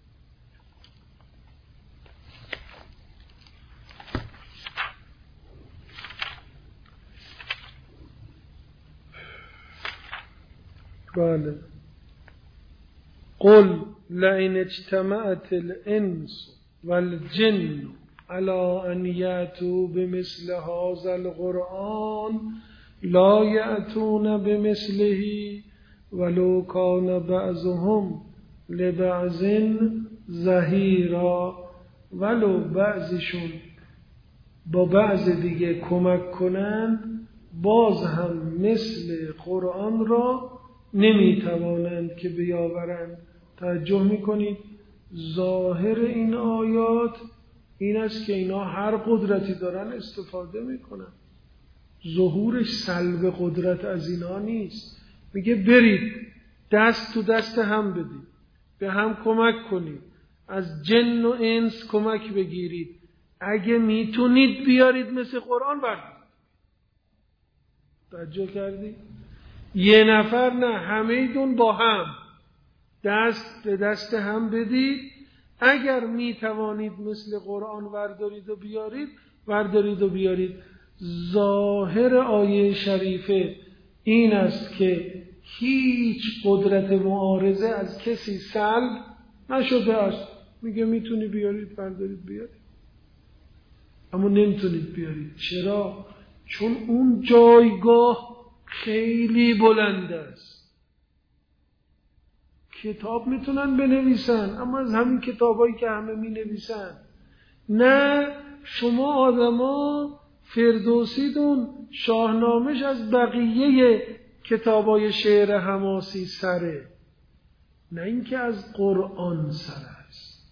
بله قل لئن اجتمعت الانس والجن على ان یأتوا بمثل هذا القرآن لا یأتون بمثله ولو کان بعضهم لبعض ظهیرا. ولو بعضشون با بعض دیگه کمک کنند باز هم مثل قرآن را نمیتوانند که بیاورند. توجه میکنید ظاهر این آیات این است که اینا هر قدرتی دارن استفاده میکنن. ظهورش سلب قدرت از اینا نیست. میگه برید دست تو دست هم بدید، به هم کمک کنید، از جن و انس کمک بگیرید، اگه میتونید بیارید مثل قرآن بردید. توجه کردید؟ یه نفر نه، همه دون با هم دست به دست هم بدید. اگر میتوانید مثل قرآن وردارید و بیارید وردارید و بیارید. ظاهر آیه شریفه این است که هیچ قدرت معارضه از کسی سلب نشده است. میگه میتونی بیارید بردارید بیارید، اما نمیتونید بیارید. چرا؟ چون اون جایگاه خیلی بلند است. کتاب میتونن بنویسن، اما از همین کتابایی که همه مینویسن نه. شما آدما فردوسی دون شاهنامش از بقیه کتابای شعر حماسی سره، نه اینکه از قرآن سر است.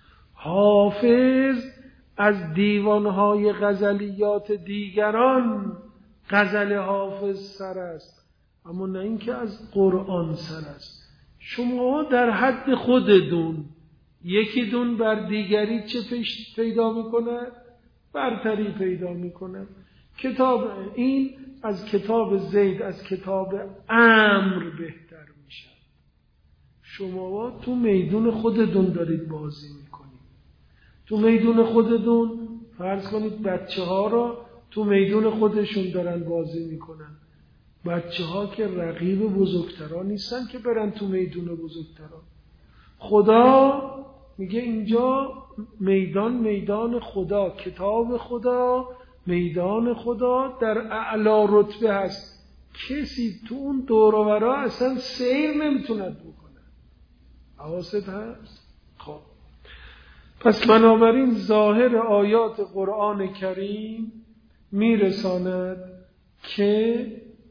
حافظ از دیوانهای غزلیات دیگران غزل حافظ سر است، اما نه اینکه از قرآن سر است. شما در حد خودتون یکی دون بر دیگری چه پیدا میکنه؟ برتری پیدا میکنه. کتاب این از کتاب زید از کتاب عمرو بهتر میشه. شما تو میدون خودتون دارید بازی میکنید. تو میدون خودتون فرض کنید بچه ها را تو میدون خودشون دارن بازی میکنن. بچه ها که رقیب بزرگتران نیستن که برن تو میدون بزرگتران. خدا میگه اینجا میدان میدان خدا، کتاب خدا میدان خدا در اعلی رتبه هست. کسی تو اون دور و برا اصلا سیر نمیتوند بکنه. حواست هست؟ خب پس بنابراین ظاهر آیات قرآن کریم میرساند که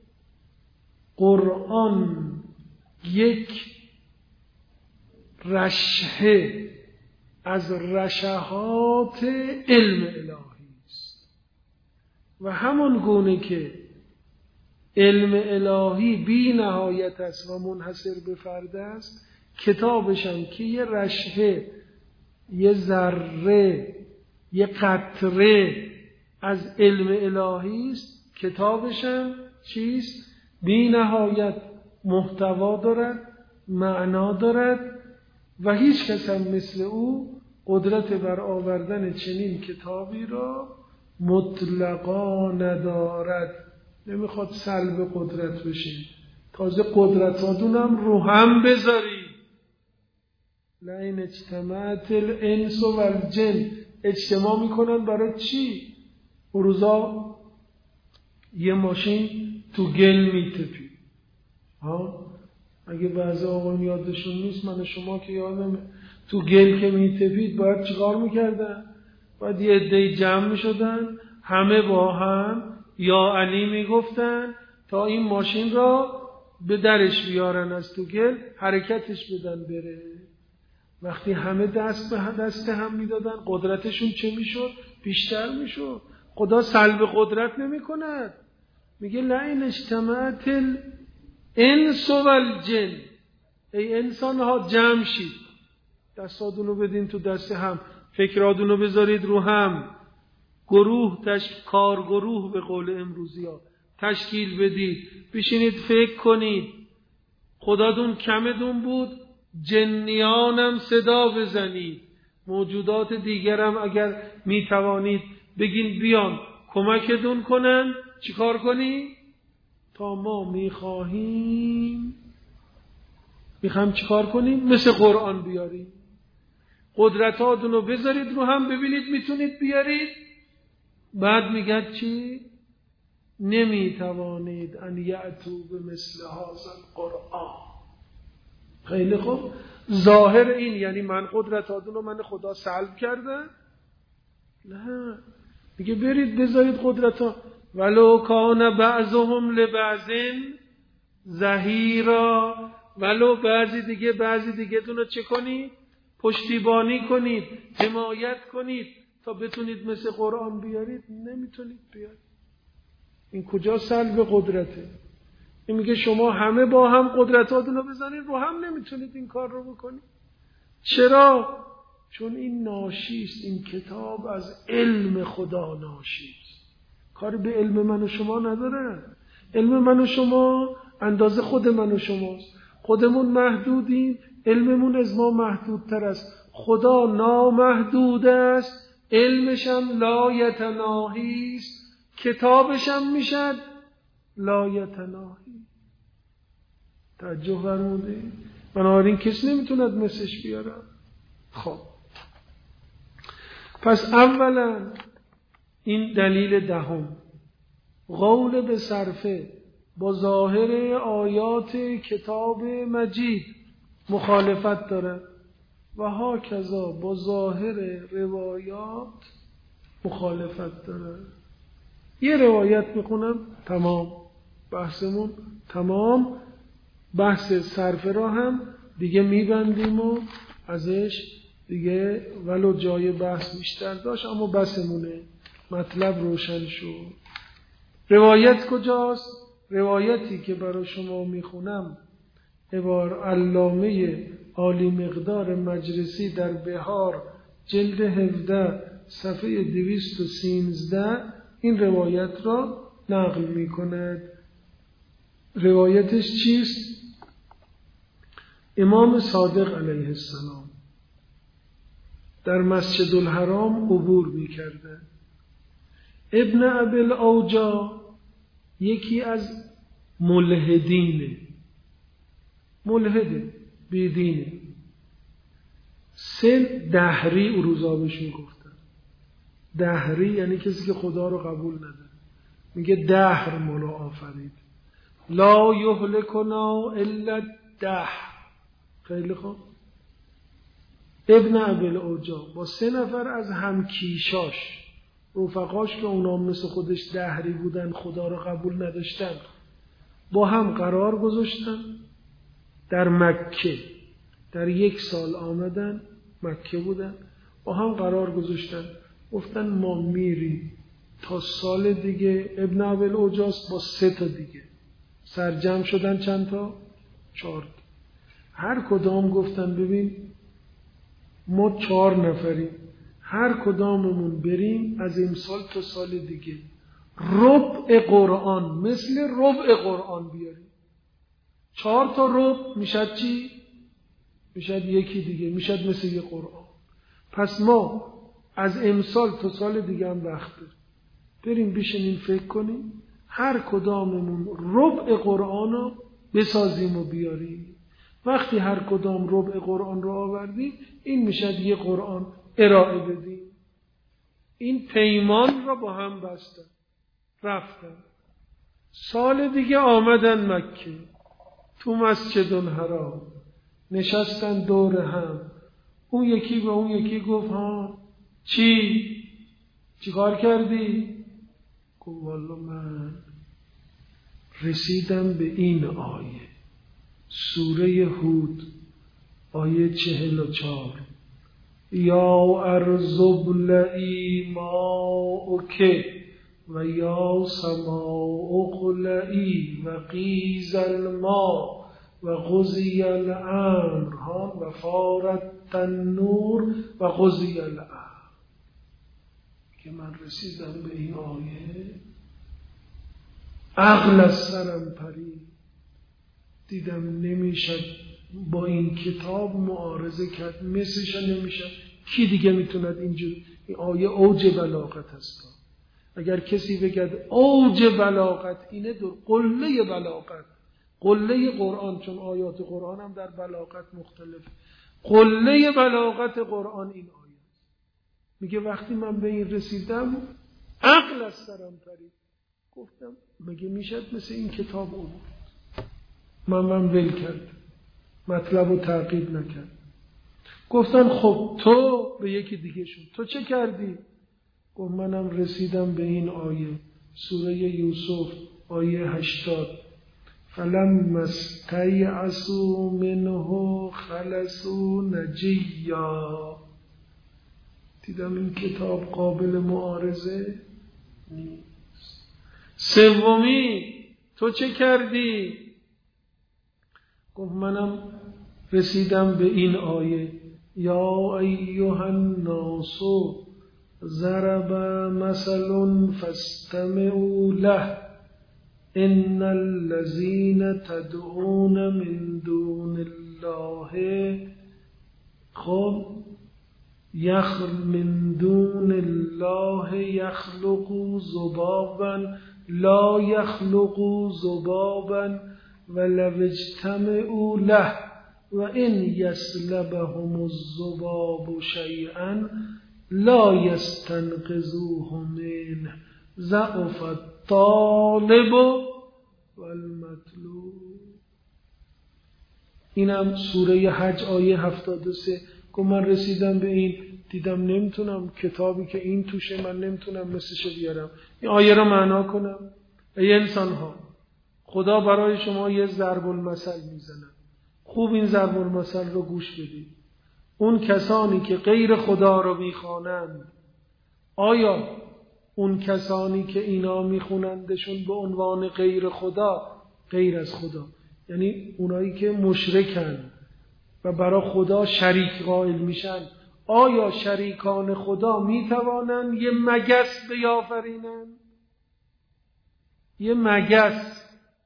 قرآن یک رشحه از رشحات علم الهی است و همان گونه که علم الهی بی نهایت است و منحصر به فرد است، کتابش هم که یه رشحه، یه ذره، یه قطره از علم الهی است، کتابش هم چیست؟ بی نهایت محتوا دارد، معنا دارد و هیچ کس هم مثل او قدرت بر آوردن چنین کتابی را مطلقا ندارد. نمیخواد سلب قدرت بشین، تازه قدرتاتون هم رو هم بذاری. لئن اجتمعت الانس والجن، اجتماع میکنن برای چی؟ اون روزا یه ماشین تو گل میتپید. ها اگه بعضی آقایون یادشون نیست، من و شما که یادم، تو گل که میتپید باید چیکار میکردن؟ باید یه عده‌ای جمع میشدن، همه با هم یا علی میگفتن تا این ماشین را به درش بیارن، از تو گل حرکتش بدن بره. وقتی همه دست به دست هم میدادن، قدرتشون چه میشد؟ بیشتر میشد. خدا سلب قدرت نمی کند. میگه لئن اجتمعت الانس والجن، ای انسان ها جمع شید، دستاتونو بدین تو دست هم، فکراتونو بذارید رو هم، گروه تش... کارگروه به قول امروزی ها تشکیل بدید، بشینید فکر کنید. خداتون کمتون بود، جنیانم صدا بزنید، موجودات دیگرم اگر میتوانید بگین بیان کمکتون کنن. چیکار کنی؟ تا ما میخواهیم میخوایم چیکار کنیم؟ مثل قرآن بیاریم. قدرتاتون رو بذارید رو هم، ببینید میتونید بیارید. بعد میگه چی؟ نمیتوانید ان یأتوا بمثل هذا القرآن. خیلی خوب، ظاهر این یعنی من قدرتاتون رو من خدا سلب کردم؟ نه، میگه برید بذارید قدرتا. ولو کان بعضهم لبعض ظهیرا، ولو بعضی دیگه بعضی دیگه تون رو چه کنید؟ پشتیبانی کنید، حمایت کنید تا بتونید مثل قرآن بیارید. نمیتونید بیارید. این کجا سلب قدرته؟ این میگه شما همه با هم قدرتاتون رو بزنید رو هم، نمیتونید این کار رو بکنید. چرا؟ چون این ناشیست، این کتاب از علم خدا ناشیست، کاری به علم من و شما نداره. علم من و شما اندازه خود من و شماست. خودمون محدودیم، علممون از ما محدودتر است. خدا نامحدود است، علمش هم لا یتناهی است، کتابش هم میشد لا یتناهی. توجه فرموده؟ بنابراین کسی نمیتوند مثلش بیاره. خب پس اولا این دلیل دهم، قول به صرفه با ظاهر آیات کتاب مجید مخالفت داره و ها کذا با ظاهر روایات مخالفت داره. یه روایت میخونم تمام، بحثمون تمام. بحث صرفه را هم دیگه میبندیم و ازش دیگه ولو جای بحث بیشتر داشت اما بحثمونه، مطلب روشن شد. روایت کجاست؟ روایتی که برای شما میخونم عبارت علامه عالی مقدار مجلسی در بهار جلد هفده صفحه دویست و سیزده این روایت را نقل میکند. روایتش چیست؟ امام صادق علیه السلام در مسجد الحرام عبور میکرده. ابن ابی اوجا یکی از ملحدینه، ملحده بیدینه، سه دهری او روزا بهشون گفتن. دهری یعنی کسی که خدا رو قبول نداره. میگه دهر مولا آفرید، لا یهلکنا الا الدهر. خیلی خوب. ابن ابی اوجا با سه نفر از همکیشاش، رفقاش که اونا مثل خودش دهری بودن، خدا رو قبول نداشتن، با هم قرار گذاشتن در مکه. در یک سال آمدن مکه بودن، با هم قرار گذاشتن، گفتن ما میریم تا سال دیگه ابن ابوالعجاز با سه تا دیگه سرجم شدن. چند تا؟ چهار تا. هر کدام گفتن ببین ما چهار نفریم، هر کداممون بریم از امسال تا سال دیگه ربع قرآن، مثل ربع قرآن بیاریم. چهار تا ربع میشد چی؟ میشد یکی دیگه، میشد مثل یه قرآن. پس ما از امسال تا سال دیگه هم وقت داریم، بریم بشینیم فکر کنیم هر کداممون ربع قرآن رو بسازیم و بیاریم. وقتی هر کدام ربع قرآن رو آوردیم این میشد یه قرآن ارائه بدیم. این پیمان را با هم بستن، رفتن. سال دیگه آمدن مکه، تو مسجد الحرام نشستن دور هم. اون یکی به اون یکی گفت ها چی؟ چی کار کردی؟ گفت والله من رسیدم به این آیه، سوره هود آیه چهل و چهار، یا ارض ابلعی ماؤک و یا سماء اقلعی و قیض الماء و قضی الامر و فارت التنور و قضی الامر. که من رسیدم به این آیه عقل از سرم پرید، دیدم نمیشد با این کتاب معارضه کرد، مثلش نمیشه. کی دیگه میتوند اینجور؟ این آیه اوج بلاغت هست. اگر کسی بگد اوج بلاغت اینه، در قله بلاغت، قله قرآن، چون آیات قرآن هم در بلاغت مختلف، قله بلاغت قرآن این آیه است. میگه وقتی من به این رسیدم عقل از سرم پرید، گفتم مگه میشد مثل این کتاب اومد؟ من من ول کرد، مطلب رو تعقیب نکرد. گفتن خب تو به یکی دیگه شد، تو چه کردی؟ گفت منم رسیدم به این آیه، سوره یوسف آیه هشتاد، فلم استیأسوا منه خلصوا نجیا. دیدم این کتاب قابل معارضه نیست. سومی تو چه کردی؟ گفت منم رسیدم به این آیه، یا ایها الناس ضرب مثل فاستمعوا له ان الذين تدعون من دون الله خب یخ من دون الله یخلقوا ذبابا لا یخلقوا ذبابا ولو اجتمعوا له وان یسلبهم الذباب شیئا لا یستنقذوه منه ضعف الطالب والمطلوب. اینم سوره حج آیه هفتاد و سه. که من رسیدم به این، دیدم نمیتونم کتابی که این توشه من نمیتونم مثلشو بیارم، این آیه رو معنا کنم. ای انسان ها، خدا برای شما یه ضرب المثل میزنه، خوب این ضرب المثل رو گوش بدید. اون کسانی که غیر خدا رو میخوانند، آیا اون کسانی که اینا میخونندشون به عنوان غیر خدا، غیر از خدا، یعنی اونایی که مشرکن و برای خدا شریک قائل میشن، آیا شریکان خدا میتوانند یه مگس بیافرینن؟ یه مگس؟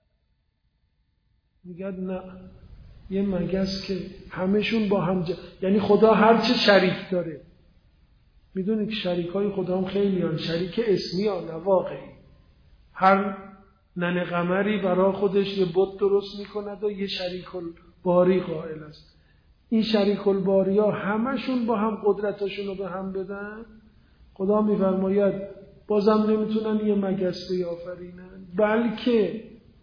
میگه نه، یه مگس که همشون با هم جا... یعنی خدا هر چه شریک داره. میدونید که شریکای خدا هم خیلی هن، شریک اسمی ها، نه واقعی. هر ننه قمری برای خودش یه بت درست میکند و یه شریک الباری قائل است. این شریک الباری ها همشون با هم قدرتاشون رو به هم بدن. خدا میفرماید بازم نمیتونن یه مگس بیافرینن، بلکه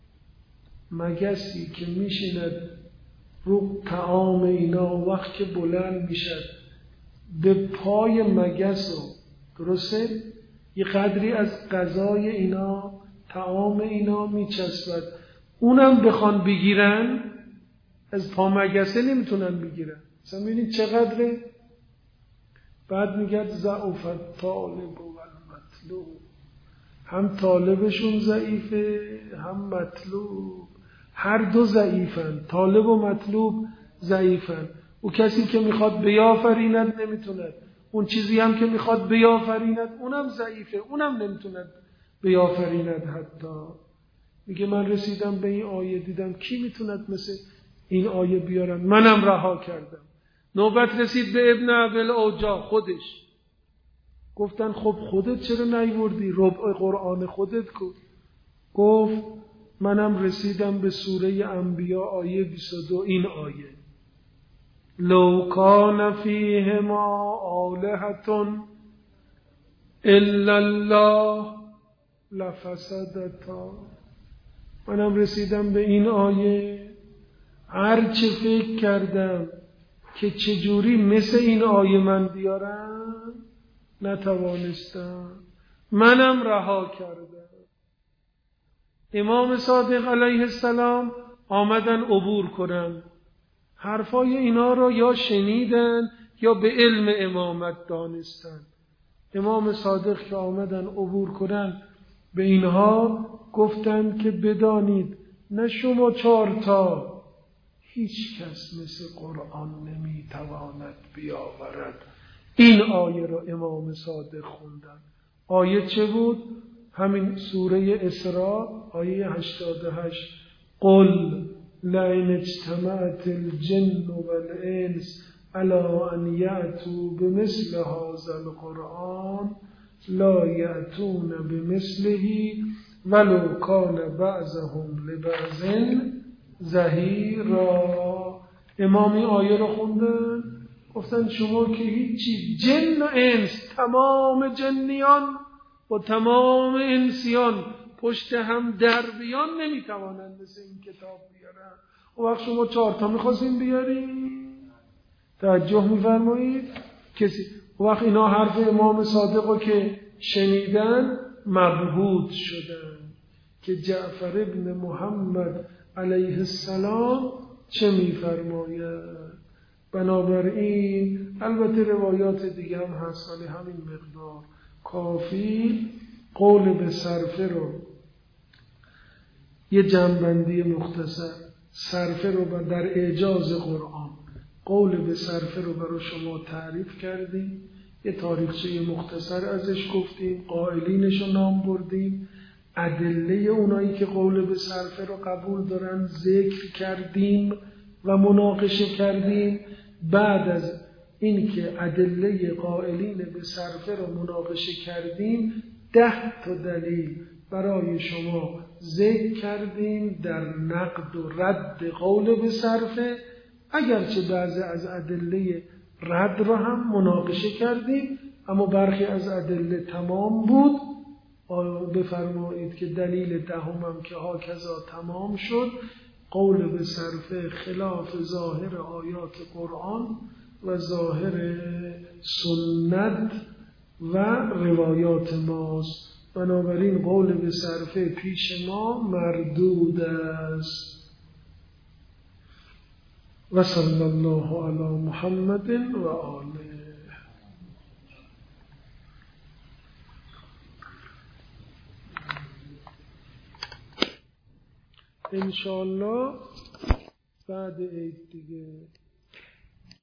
مگسی که میشیند رو طعام اینا، وقت که بلند میشد به پای مگس رو، درسته؟ یه قدری از غذای اینا، طعام اینا میچسبد، اونم بخوان بگیرن از پا مگسه نمیتونن بگیرن. مثلا ببینید چقدره. بعد میگه ضعف الطالب والمطلوب، هم طالبشون ضعیفه هم مطلوب، هر دو ضعیفن، طالب و مطلوب ضعیفن. او کسی که میخواد بیافریند نمیتوند، اون چیزی هم که میخواد بیافریند اونم ضعیفه، اونم نمیتوند بیافریند. حتی میگه من رسیدم به این آیه، دیدم کی میتوند مثل این آیه بیارن، منم رها کردم. نوبت رسید به ابن ابل اوجا خودش، گفتن خب خودت چرا نیوردی ربع قرآن خودت کو؟ گفت منم رسیدم به سوره انبیاء آیه بیست و دو، این آیه لو کان فیهما آلهة الا الله لفسدتا. منم رسیدم به این آیه، هر چه فکر کردم که چجوری مثل این آیه من بیارم نتوانستم، منم رها کردم. امام صادق علیه السلام آمدن عبور کنن، حرفای اینا رو یا شنیدن یا به علم امامت دانستن. امام صادق که آمدن عبور کنن به اینها گفتن که بدانید نه شما چهار تا، هیچ کس مثل قرآن نمیتواند بیاورد. این آیه رو امام صادق خوندن. آیه چه بود؟ همین سوره اسراء آیه هشتاد و هشت. قل لئن اجتمعت الجن والانس علی ان یأتوا بمثل هذا القرآن لا یأتون بمثله ولو کان بعضهم لبعض ظهیرا. امام این آیه رو خوندن، گفتن شما که هیچی، جن و انس، تمام جنیان و تمام انسیان پشت هم در بیان نمیتوانند مثل این کتاب بیارن. و وقت شما چهار تا میخواستین بیارین، توجه میفرمایید کسی. و وقت اینا حرف امام صادق رو که شنیدن مبهوت شدن که جعفر ابن محمد علیه السلام چه میفرماید. بنابراین البته روایات دیگه هم هست ولی همین مقدار کافی. قول به صرفه رو یه جنبندی مختصر، صرفه رو در اعجاز قرآن قول به صرفه رو برای شما تعریف کردیم، یه تاریخچه مختصر ازش گفتیم، قائلینش رو نام بردیم، ادله اونایی که قول به صرفه رو قبول دارن ذکر کردیم و مناقشه کردیم. بعد از این که ادله قائلین به صرفه رو مناقشه کردیم، ده تا دلیل برای شما ذکر کردیم در نقد و رد قول به صرفه. اگرچه بعضی از ادله رد رو هم مناقشه کردیم اما برخی از ادله تمام بود. بفرمایید که دلیل دهم هم که هاکذا تمام شد. قول به صرفه خلاف ظاهر آیات قرآن و ظاهر سنت و روایات ماست. بنابراین قول به صرفه پیش ما مردود است. و صلی الله علی محمد و آله. انشاءالله بعد عید دیگه